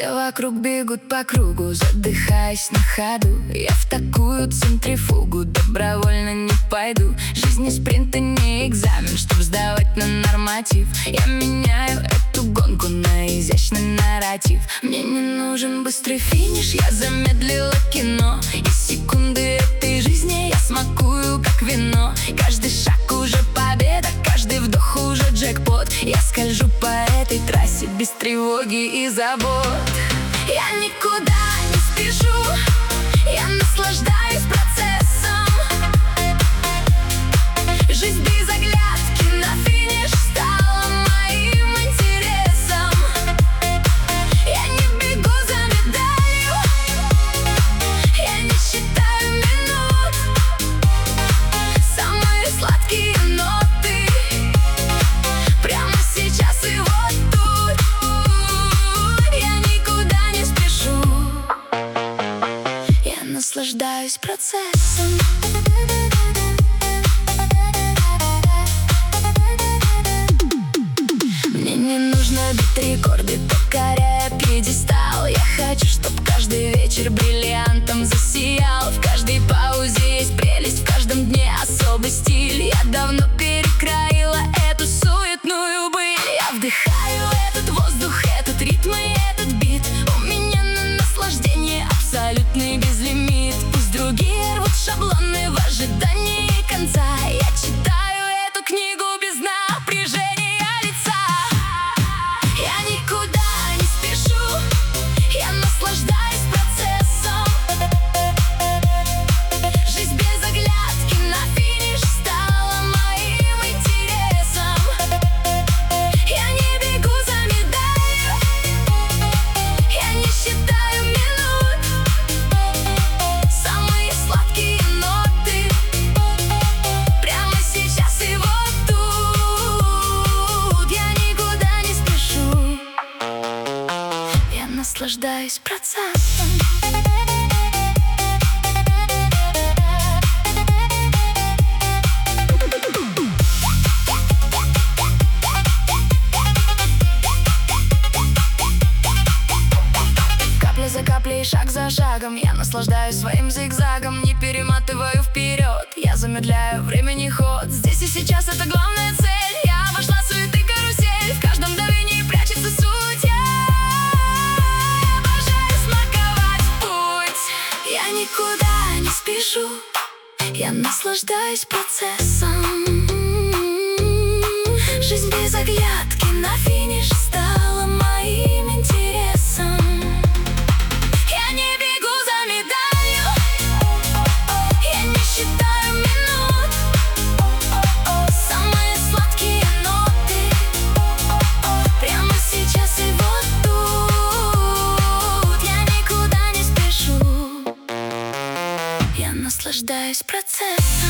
Все вокруг бегут по кругу, задыхаясь на ходу. Я в такую центрифугу добровольно не пойду. Жизнь не спринт и не экзамен, чтоб сдавать на норматив. Я меняю эту гонку на изящный нарратив. Мне не нужен быстрый финиш, я замедлила кино. И секунды этой жизни я смакую как вино. Каждый шаг уже победа, каждый вдох уже джекпот. Я скольжу по этой трассе без тревоги и забот. Я никуда не спешу, я наслаждаюсь процессом. Жизнь без оглядки на финиш стала моим интересом. Я не бегу за медалью, я не считаю минут. Самые сладкие ноты прямо сейчас и вот тут. Я никуда не спешу, я наслаждаюсь процессом. Мне не нужно бить рекорды, покоряя пьедестал. Я хочу, чтоб каждый вечер бриллиантом засиял. В каждой паузе есть прелесть, в каждом дне особый стиль. Я давно перекроила эту суетную быль. Я вдыхаю этот воздух, этот ритм и этот бит. У меня на наслаждение абсолютный безлимит. Пусть другие рвут шаблоны в ожидании конца. Я читаю эту книгу без напряжения лица. Я никуда не спешу, я наслаждаюсь процессом. Жизнь без оглядки на финиш стала моим интересом. Я не бегу за медалью, я не считаю минут. Самые сладкие ноты прямо сейчас и вот тут. Я никуда не спешу, я наслаждаюсь процессом. Капля за каплей, шаг за шагом я наслаждаюсь своим зигзагом. Не перематываю вперед, я замедляю времени ход. Здесь и сейчас это главная цель. Я обошла суеты карусель, в каждом давлении прячется суть. Я обожаю смаковать путь. Я никуда не спешу, я наслаждаюсь процессом. Жизнь без оглядки на финиш стала моим интересом. Я не бегу за медалью, я не считаю минут. Самые сладкие ноты прямо сейчас и вот тут. Я никуда не спешу, я наслаждаюсь процессом.